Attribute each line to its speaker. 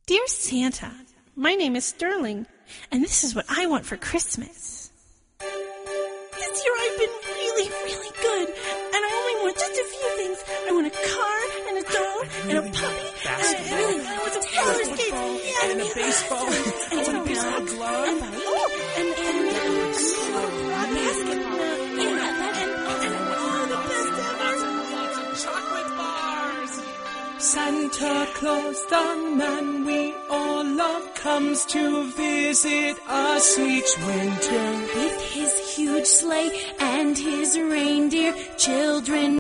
Speaker 1: Dear Santa, my name is Sterling, and this is what I want for Christmas. This year I've been really, really good, and I only want just a few things. I want a car, and a dog, and a puppy, and I want some roller skates,
Speaker 2: and a baseball,
Speaker 1: and a baseball glove, and a basketball, and all the best ever.
Speaker 2: Lots of chocolate bars.
Speaker 3: Santa Claus, the man we all love, comes to visit us each winter.
Speaker 4: With his huge sleigh and his reindeer, children